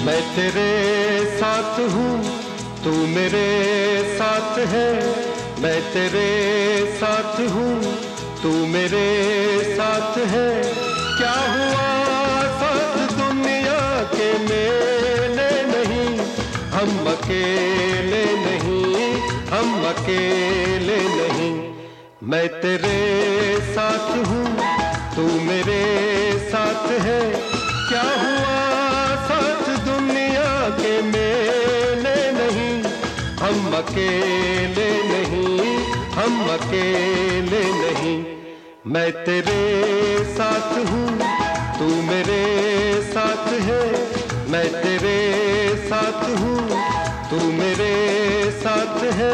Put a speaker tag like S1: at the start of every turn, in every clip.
S1: मैं तेरे साथ हूँ, तू मेरे साथ है। मैं तेरे साथ हूँ, तू मेरे साथ है। क्या हुआ साथ दुनिया के मेले नहीं, हम अकेले नहीं, हम अकेले नहीं। मैं तेरे साथ हूँ, तू मेरे साथ है। क्या हुआ साथ दुनिया के मेले नहीं, हम अकेले नहीं, हम अकेले नहीं। मैं तेरे साथ हूँ, तू मेरे साथ है। मैं तेरे साथ हूँ, तू मेरे साथ है।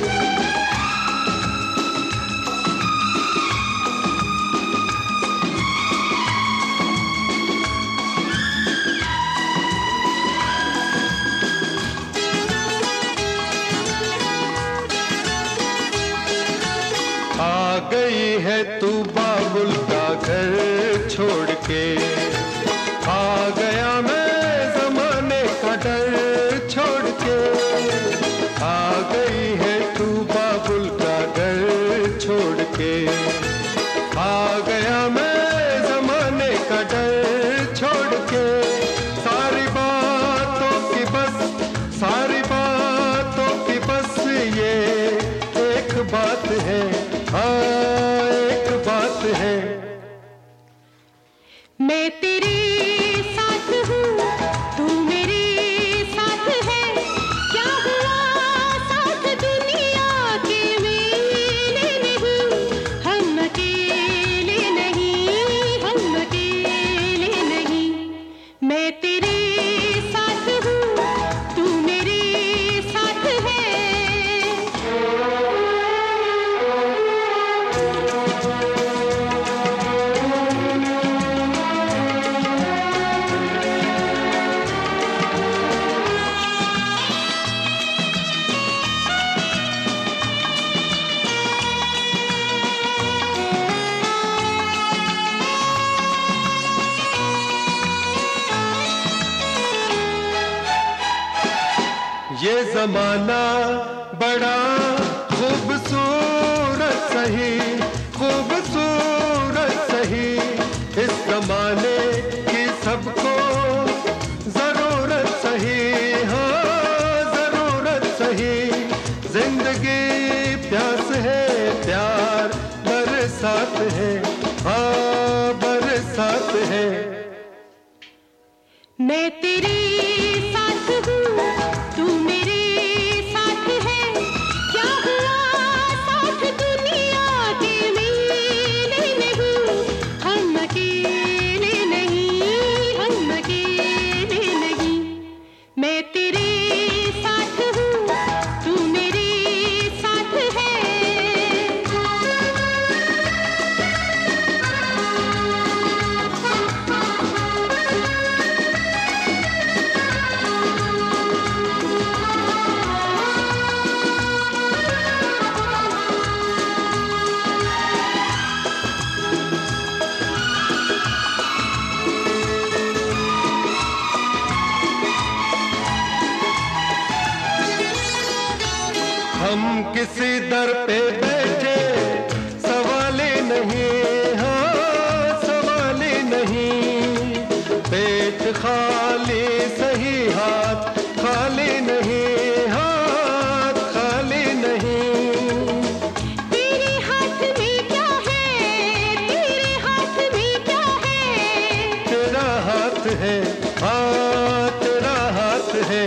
S1: आ गई है तू बाबुल का घर छोड़ के, आ गया मैं जमाने का डर छोड़ के। आ गई है तू बाबुल का घर छोड़ के, आ गया मैं जमाने का डर छोड़ के। सारी बातों की बस, सारी बातों की बस ये एक बात है, हाँ एक बात है।
S2: मैं तेरे साथ हूँ, तू मेरे साथ है। क्या हुआ साथ दुनिया के मेले नहीं, हम अकेले नहीं, हम अकेले नहीं। मैं तेरे साथ हूँ, तू मेरे साथ है।
S1: ये जमाना बड़ा खूबसूरत सही, खूबसूरत सही। इस जमाने की सबको जरूरत सही, हाँ जरूरत सही। जिंदगी प्यास है, प्यार बरसात है, हाँ बरसात है।
S2: मैं तेरे साथ हूँ, तू मेरे साथ है। क्या हुआ साथ दुनिया के मेले नहीं, हम अकेले नहीं, हम अकेले नहीं। मैं तेरे साथ हूँ, तू मेरे साथ है।
S1: हम किसी दर पे बैठे, सवाल ही नहीं, हाँ सवाल ही नहीं। पेट खाली सही, हाथ खाली नहीं, हाथ खाली नहीं।
S2: तेरे हाथ में क्या है, तेरे हाथ में क्या है।
S1: तेरा हाथ है, हाँ तेरा हाथ है।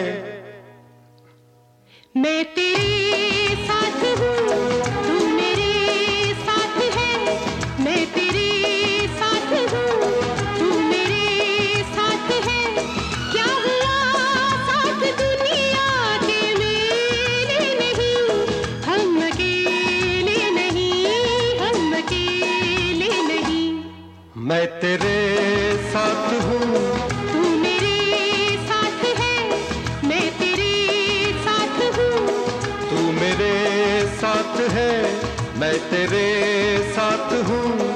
S2: मैं तेरे साथ हूँ, तू मेरे साथ है। मैं तेरे साथ हूँ, तू मेरे साथ है। क्या हुआ साथ दुनिया के मेले नहीं, हम अकेले नहीं, हम अकेले नहीं।
S1: मैं तेरे साथ हूँ,
S2: तू मेरे साथ है। मैं तेरे साथ हूँ,
S1: तू मेरे साथ है। मैं तेरे साथ हूँ।